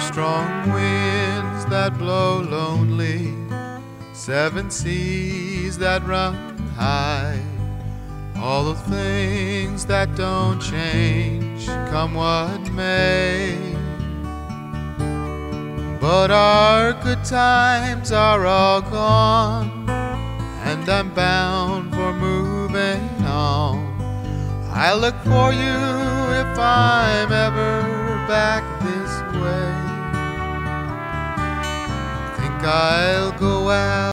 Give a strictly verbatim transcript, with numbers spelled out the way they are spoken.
strong winds that blow lonely, seven seas that run high, all the things that don't change, come what may. But our good times are all gone, and I'm bound for moving on. I'll look for you if I'm ever back this way. Think I'll go out